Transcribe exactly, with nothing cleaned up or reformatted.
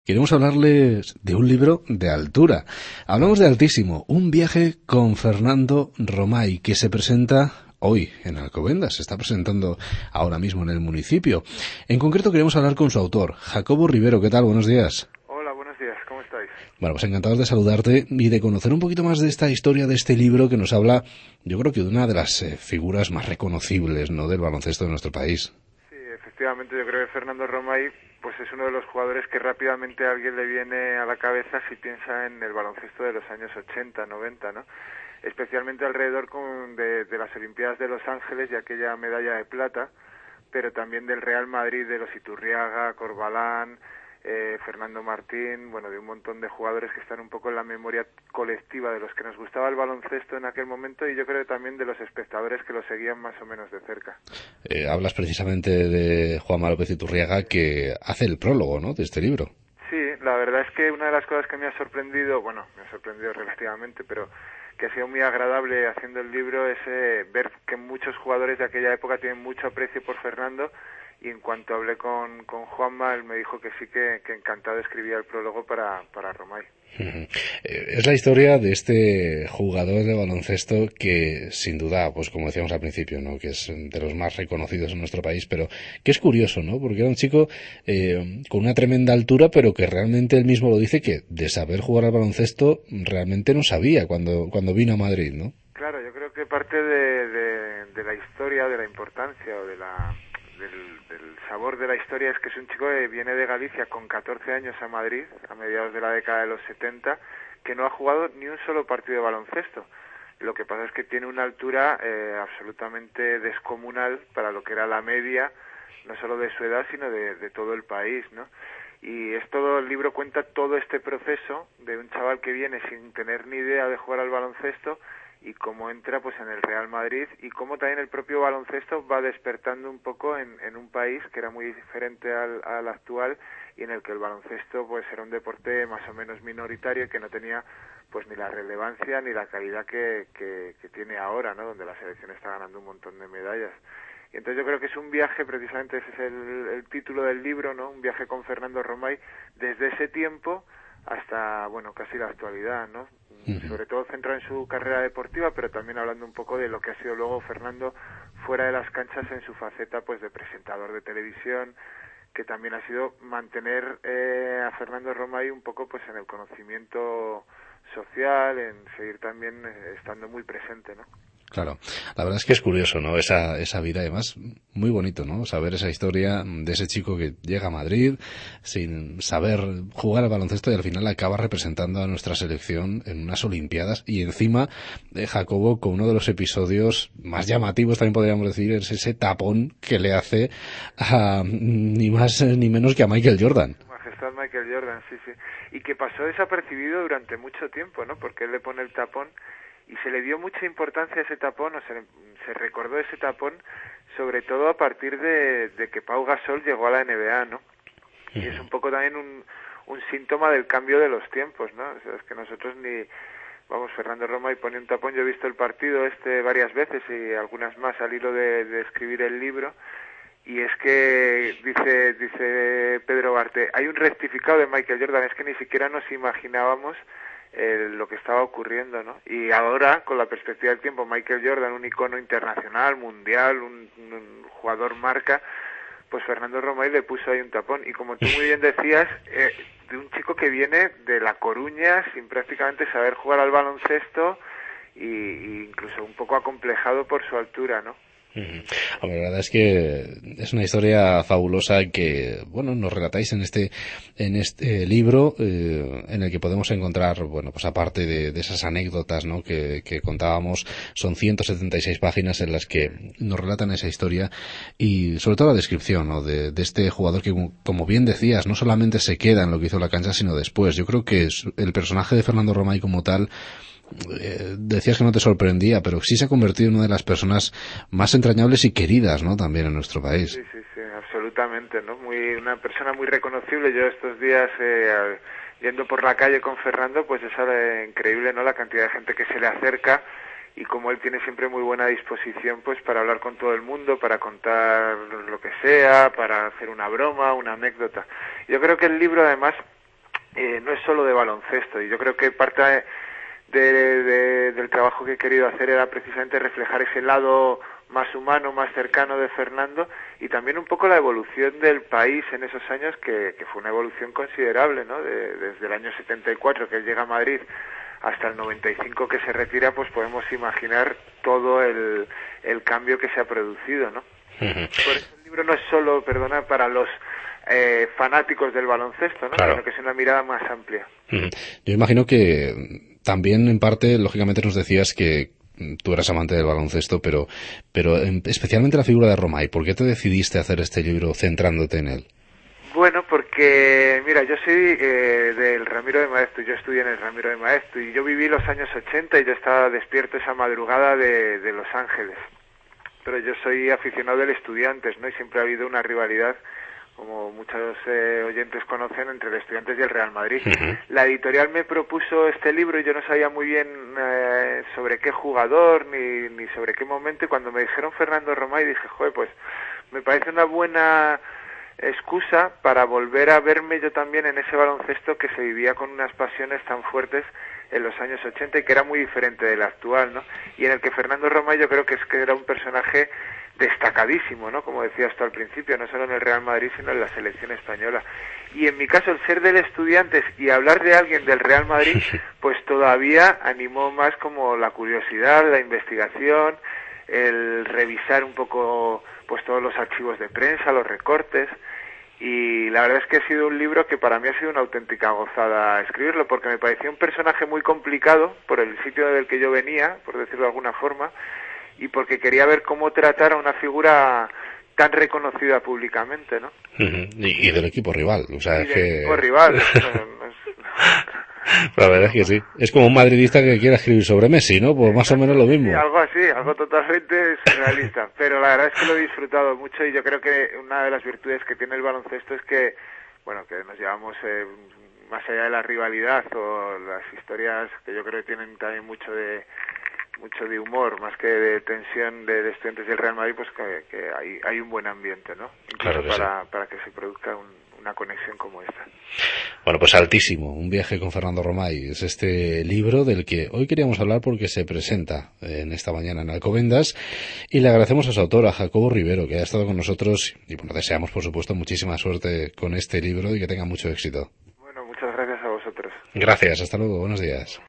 Queremos hablarles de un libro de altura. Hablamos de Altísimo, un viaje con Fernando Romay, que se presenta hoy en Alcobendas, se está presentando ahora mismo en el municipio. En concreto queremos hablar con su autor, Jacobo Rivero. ¿Qué tal? Buenos días. Hola, buenos días. ¿Cómo estáis? Bueno, pues encantados de saludarte y de conocer un poquito más de esta historia, de este libro que nos habla, yo creo que de una de las eh, figuras más reconocibles, ¿no?, del baloncesto de nuestro país. Sí, efectivamente, yo creo que Fernando Romay pues es uno de los jugadores que rápidamente a alguien le viene a la cabeza si piensa en el baloncesto de los años ochenta, noventa, ¿no? Especialmente alrededor con, de, de las Olimpiadas de Los Ángeles y aquella medalla de plata, pero también del Real Madrid, de los Iturriaga, Corbalán, eh, Fernando Martín, bueno, de un montón de jugadores que están un poco en la memoria colectiva de los que nos gustaba el baloncesto en aquel momento, y yo creo también de los espectadores que lo seguían más o menos de cerca. Eh, hablas precisamente de Juanma López Iturriaga, que hace el prólogo, ¿no?, de este libro. Sí, la verdad es que una de las cosas que me ha sorprendido, bueno, me ha sorprendido relativamente, pero que ha sido muy agradable haciendo el libro es eh, ver que muchos jugadores de aquella época tienen mucho aprecio por Fernando. Y en cuanto hablé con, con Juanma, él me dijo que sí, que, que encantado escribía el prólogo para, para Romay. Es la historia de este jugador de baloncesto que, sin duda, pues como decíamos al principio, ¿no?, que es de los más reconocidos en nuestro país, pero que es curioso, ¿no?, porque era un chico eh, con una tremenda altura, pero que realmente él mismo lo dice, que de saber jugar al baloncesto realmente no sabía cuando, cuando vino a Madrid, ¿no? Claro, yo creo que parte de, de, de la historia, de la importancia o de la... Del, del sabor de la historia es que es un chico que viene de Galicia con catorce años a Madrid, a mediados de la década de los setenta, que no ha jugado ni un solo partido de baloncesto. Lo que pasa es que tiene una altura eh, absolutamente descomunal para lo que era la media, no solo de su edad, sino de, de todo el país, ¿no? Y es todo, el libro cuenta todo este proceso de un chaval que viene sin tener ni idea de jugar al baloncesto, y cómo entra pues en el Real Madrid, y cómo también el propio baloncesto va despertando un poco en, en un país que era muy diferente al, al actual, y en el que el baloncesto pues era un deporte más o menos minoritario y que no tenía pues ni la relevancia ni la calidad que, que, que tiene ahora, ¿no?, donde la selección está ganando un montón de medallas. Y entonces yo creo que es un viaje, precisamente ese es el, el título del libro, ¿no?, un viaje con Fernando Romay desde ese tiempo hasta, bueno, casi la actualidad, ¿no? Uh-huh. Sobre todo centrado en su carrera deportiva, pero también hablando un poco de lo que ha sido luego Fernando fuera de las canchas en su faceta pues de presentador de televisión, que también ha sido mantener eh, a Fernando Romay un poco pues en el conocimiento social, en seguir también eh, estando muy presente, ¿no? Claro, la verdad es que es curioso, ¿no?, esa, esa vida, además muy bonito, ¿no?, saber esa historia de ese chico que llega a Madrid sin saber jugar al baloncesto y al final acaba representando a nuestra selección en unas Olimpiadas, y encima eh, Jacobo, con uno de los episodios más llamativos, también podríamos decir, es ese tapón que le hace a ni más ni menos que a Michael Jordan. Majestad Michael Jordan, sí, sí, y que pasó desapercibido durante mucho tiempo, ¿no?, porque él le pone el tapón y se le dio mucha importancia a ese tapón, o se, se recordó ese tapón, sobre todo a partir de, de que Pau Gasol llegó a la N B A, ¿no? Y es un poco también un, un síntoma del cambio de los tiempos, ¿no? O sea, es que nosotros ni... Vamos, Fernando Romay pone un tapón, yo he visto el partido este varias veces y algunas más al hilo de, de escribir el libro, y es que, dice, dice Pedro Barte, hay un rectificado de Michael Jordan, es que ni siquiera nos imaginábamos Eh, lo que estaba ocurriendo, ¿no? Y ahora, con la perspectiva del tiempo, Michael Jordan, un icono internacional, mundial, un, un jugador marca, pues Fernando Romay le puso ahí un tapón. Y como tú muy bien decías, eh, de un chico que viene de La Coruña sin prácticamente saber jugar al baloncesto, y, y incluso un poco acomplejado por su altura, ¿no? Uh-huh. La verdad es que es una historia fabulosa que, bueno, nos relatáis en este en este libro, eh, en el que podemos encontrar, bueno, pues aparte de, de esas anécdotas, ¿no?, que, que contábamos, son ciento setenta y seis páginas en las que nos relatan esa historia, y sobre todo la descripción, ¿no?, de, de este jugador que, como bien decías, no solamente se queda en lo que hizo la cancha, sino después. Yo creo que es el personaje de Fernando Romay como tal. Eh, decías que no te sorprendía, pero sí se ha convertido en una de las personas más entrañables y queridas, ¿no?, también en nuestro país. Sí, sí, sí, absolutamente, ¿no? Muy, una persona muy reconocible. Yo estos días, eh, yendo por la calle con Fernando, pues es eh, increíble, ¿no?, la cantidad de gente que se le acerca, y como él tiene siempre muy buena disposición pues para hablar con todo el mundo, para contar lo que sea, para hacer una broma, una anécdota. Yo creo que el libro, además, eh, no es solo de baloncesto, y yo creo que parte de, de, de, del trabajo que he querido hacer era precisamente reflejar ese lado más humano, más cercano de Fernando, y también un poco la evolución del país en esos años, que, que fue una evolución considerable, ¿no? De, desde el año setenta y cuatro, que él llega a Madrid, hasta el noventa y cinco que se retira, pues podemos imaginar todo el, el cambio que se ha producido, ¿no? Uh-huh. Por eso el libro no es solo, perdona, para los eh, fanáticos del baloncesto, ¿no? Claro. Sino que es una mirada más amplia. Uh-huh. Yo imagino que también, en parte, lógicamente nos decías que tú eras amante del baloncesto, pero, pero especialmente la figura de Romay. ¿Por qué te decidiste a hacer este libro centrándote en él? Bueno, porque, mira, yo soy eh, del Ramiro de Maeztu, yo estudié en el Ramiro de Maeztu y yo viví los años ochenta y yo estaba despierto esa madrugada de, de Los Ángeles. Pero yo soy aficionado del Estudiantes, ¿no? Y siempre ha habido una rivalidad, como muchos eh, oyentes conocen, entre el Estudiantes y el Real Madrid. Uh-huh. La editorial me propuso este libro y yo no sabía muy bien eh, sobre qué jugador ni, ni sobre qué momento, y cuando me dijeron Fernando Romay dije, joder, pues me parece una buena excusa para volver a verme yo también en ese baloncesto que se vivía con unas pasiones tan fuertes en los años ochenta y que era muy diferente del actual, ¿no? Y en el que Fernando Romay yo creo que es que era un personaje destacadísimo, ¿no? Como decías tú al principio, no solo en el Real Madrid, sino en la selección española. Y en mi caso, el ser del Estudiantes y hablar de alguien del Real Madrid, pues todavía animó más como la curiosidad, la investigación, el revisar un poco pues todos los archivos de prensa, los recortes, y la verdad es que ha sido un libro que para mí ha sido una auténtica gozada escribirlo, porque me parecía un personaje muy complicado por el sitio del que yo venía, por decirlo de alguna forma, y porque quería ver cómo tratar a una figura tan reconocida públicamente, ¿no? Uh-huh. Y, y del equipo rival, o sea, y es del que... equipo rival. no, no es... La verdad es que sí. Es como un madridista que quiera escribir sobre Messi, ¿no? Pues más o menos lo mismo. Sí, algo así, algo totalmente surrealista. Pero la verdad es que lo he disfrutado mucho y yo creo que una de las virtudes que tiene el baloncesto es que, bueno, que nos llevamos eh, más allá de la rivalidad o las historias que yo creo que tienen también mucho de mucho de humor, más que de tensión de, de Estudiantes del Real Madrid, pues que, que hay, hay un buen ambiente, ¿no? Incluso claro para, sí. para que se produzca un, una conexión como esta. Bueno, pues altísimo, un viaje con Fernando Romay. Es este libro del que hoy queríamos hablar porque se presenta en esta mañana en Alcobendas, y le agradecemos a su autor, a Jacobo Rivero, que ha estado con nosotros, y bueno, deseamos por supuesto muchísima suerte con este libro y que tenga mucho éxito. Bueno, muchas gracias a vosotros. Gracias, hasta luego, buenos días.